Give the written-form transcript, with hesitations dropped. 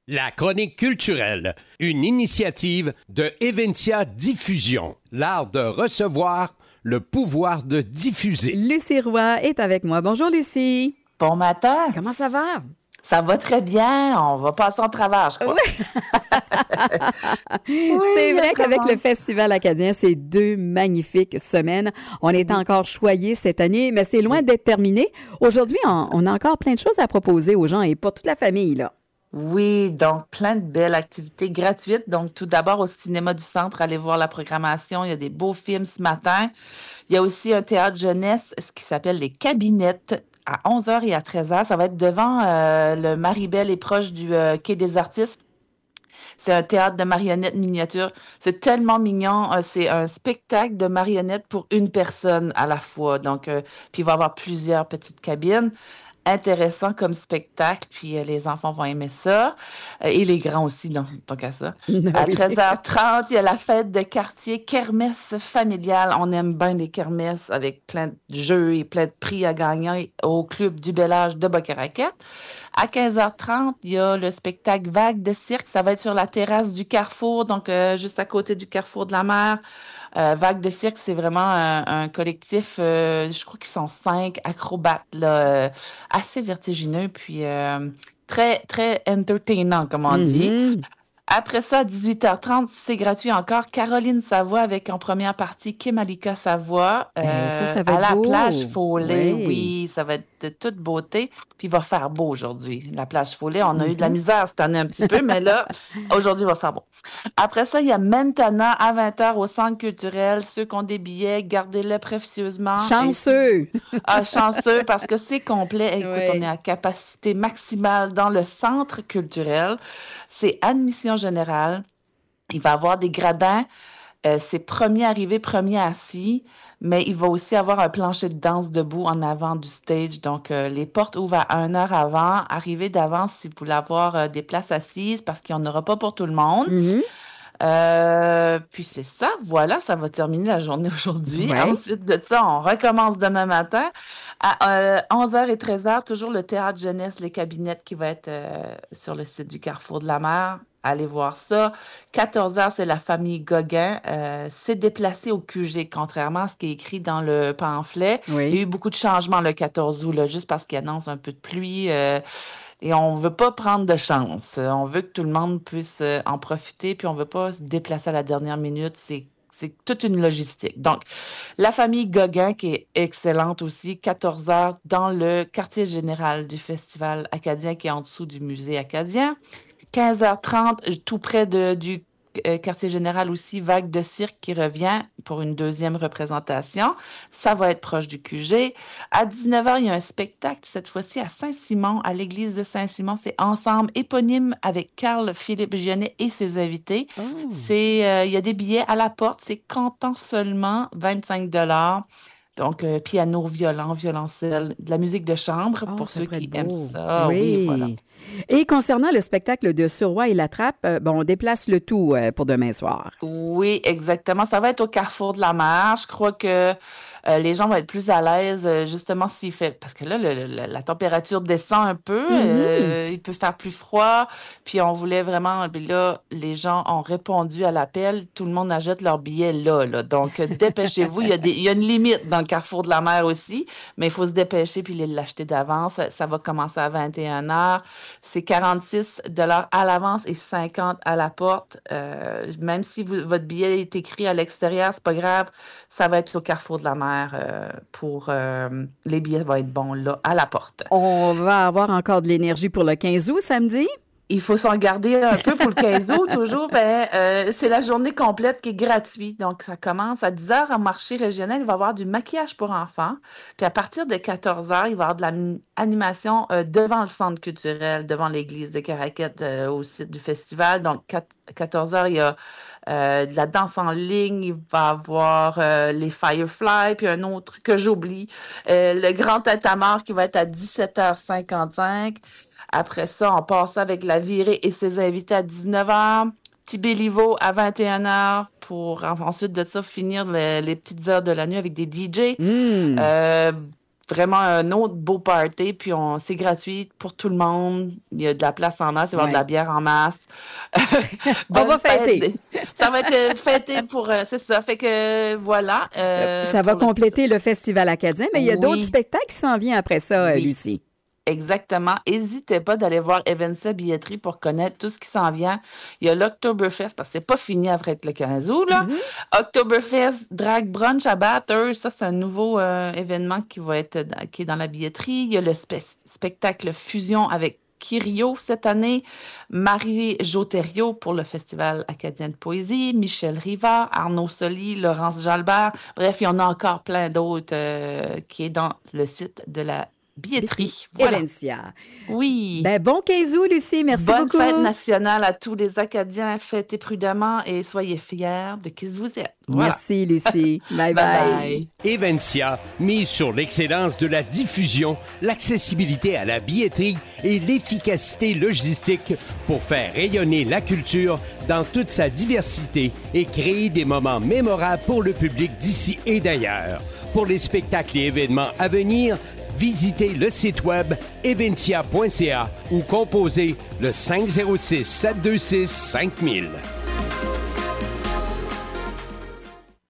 La chronique culturelle, une initiative de Eventia Diffusion. L'art de recevoir, le pouvoir de diffuser. Lucie Roy est avec moi. Bonjour Lucie. Bon matin. Comment ça va? Ça va très bien. On va passer en travers, je crois. Oui. C'est vrai qu'avec le Festival acadien, c'est 2 magnifiques semaines. On est encore choyés cette année, mais c'est loin d'être terminé. Aujourd'hui, on a encore plein de choses à proposer aux gens et pour toute la famille, là. Oui, donc plein de belles activités gratuites. Donc, tout d'abord, au Cinéma du Centre, allez voir la programmation. Il y a des beaux films ce matin. Il y a aussi un théâtre jeunesse, ce qui s'appelle les Cabinettes, à 11h et à 13h. Ça va être devant le Maribel et proche du Quai des Artistes. C'est un théâtre de marionnettes miniatures. C'est tellement mignon. C'est un spectacle de marionnettes pour une personne à la fois. Donc, puis il va y avoir plusieurs petites cabines. Intéressant comme spectacle, puis les enfants vont aimer ça. Et les grands aussi, donc à ça. À 13h30, il y a la fête de quartier, kermesse familiale. On aime bien les kermesses avec plein de jeux et plein de prix à gagner au club du Bel Âge de Boca-Raquette. À 15h30, il y a le spectacle Vague de cirque. Ça va être sur la terrasse du Carrefour, donc juste à côté du Carrefour de la Mer. Vague de cirque, c'est vraiment un collectif, je crois qu'ils sont 5 acrobates, là, assez vertigineux, puis très, très entertainant, comme on dit. Après ça, à 18h30, c'est gratuit encore. Caroline Savoie avec en première partie Kim Alika Savoie ça va à la beau. plage Follet. Oui. Oui, ça va être de toute beauté. Puis il va faire beau aujourd'hui. La plage Follet, on a eu de la misère cette année un petit peu, mais là, aujourd'hui, il va faire beau. Après ça, il y a maintenant à 20h au Centre culturel. Ceux qui ont des billets, gardez-les précieusement. Chanceux! Chanceux parce que c'est complet. Écoute, on est à capacité maximale dans le Centre culturel. C'est admission générale. Il va y avoir des gradins. C'est premier arrivé, premier assis. Mais il va aussi avoir un plancher de danse debout en avant du stage. Donc, les portes ouvrent à 1 heure avant. Arrivez d'avance si vous voulez avoir des places assises parce qu'il n'y en aura pas pour tout le monde. Puis c'est ça, voilà, ça va terminer la journée aujourd'hui. Ouais. Ensuite de ça, on recommence demain matin. À 11h et 13h, toujours le théâtre jeunesse, les cabinettes qui va être sur le site du Carrefour de la Mer. Allez voir ça. 14h, c'est la famille Gauguin. C'est déplacé au QG, contrairement à ce qui est écrit dans le pamphlet. Oui. Il y a eu beaucoup de changements le 14 août, là, juste parce qu'il annonce un peu de pluie. Et on ne veut pas prendre de chance. On veut que tout le monde puisse en profiter, puis on ne veut pas se déplacer à la dernière minute. C'est toute une logistique. Donc, la famille Gauguin, qui est excellente aussi, 14h dans le quartier général du Festival acadien, qui est en dessous du musée acadien. 15h30, tout près du quartier général aussi, Vague de cirque qui revient pour une deuxième représentation. Ça va être proche du QG. À 19h, il y a un spectacle, cette fois-ci à Saint-Simon, à l'église de Saint-Simon. C'est Ensemble éponyme avec Carl-Philippe Gionnet et ses invités. Il y a des billets à la porte. C'est comptant seulement 25$. Donc, piano, violoncelle, de la musique de chambre pour ceux qui aiment ça. Oui, voilà. Et concernant le spectacle de Surroi et la Trappe, on déplace le tout pour demain soir. Oui, exactement. Ça va être au Carrefour de la Mer. Je crois que les gens vont être plus à l'aise, justement, s'il fait... Parce que là, la température descend un peu. Il peut faire plus froid. Puis on voulait vraiment... Puis là, les gens ont répondu à l'appel. Tout le monde achète leurs billets là. Donc, dépêchez-vous. Il y a une limite dans le Carrefour de la Mer aussi. Mais il faut se dépêcher puis l'acheter d'avance. Ça va commencer à 21h. C'est 46$ à l'avance et 50$ à la porte. Même si votre billet est écrit à l'extérieur, c'est pas grave. Ça va être au Carrefour de la Mer pour les billets vont être bons là, à la porte. On va avoir encore de l'énergie pour le 15 août, samedi? Il faut s'en garder un peu pour le 15 août, toujours. C'est la journée complète qui est gratuite. Donc, ça commence à 10h au marché régional. Il va y avoir du maquillage pour enfants. Puis, à partir de 14h, il va y avoir de l'animation devant le centre culturel, devant l'église de Caraquette, au site du festival. Donc, 14h, il y a de la danse en ligne. Il va y avoir les Firefly, puis un autre que j'oublie. Le grand tintamarre qui va être à 17h55. Après ça, on passe avec la virée et ses invités à 19h. Petit Béliveau à 21h pour ensuite de ça finir les petites heures de la nuit avec des DJ. vraiment un autre beau party, puis c'est gratuit pour tout le monde. Il y a de la place en masse, il va y avoir de la bière en masse. On va fêter. Ça va être fêté pour... c'est ça, fait que voilà. Ça va compléter le Festival acadien, mais il y a d'autres spectacles qui s'en viennent après ça, Lucie. Exactement. N'hésitez pas d'aller voir Evencia Billetterie pour connaître tout ce qui s'en vient. Il y a l'Octoberfest, parce que c'est pas fini après le 15 août, là. Oktoberfest, Drag Brunch à Bathurst, ça, c'est un nouveau événement qui est dans la billetterie. Il y a le spectacle Fusion avec Kyrio cette année, Marie-Jo Thériault pour le Festival acadien de poésie, Michel Rivard, Arnaud Soli, Laurence Jalbert. Bref, il y en a encore plein d'autres qui est dans le site de la billetterie. Voilà. Evencia. Oui. Ben, bon 15 août, Lucie. Merci beaucoup. Bonne fête nationale à tous les Acadiens. Fêtez prudemment et soyez fiers de qui vous êtes. Voilà. Merci, Lucie. Bye bye. Evencia mise sur l'excellence de la diffusion, l'accessibilité à la billetterie et l'efficacité logistique pour faire rayonner la culture dans toute sa diversité et créer des moments mémorables pour le public d'ici et d'ailleurs. Pour les spectacles et événements à venir, visitez le site web evencia.ca ou composez le 506-726-5000.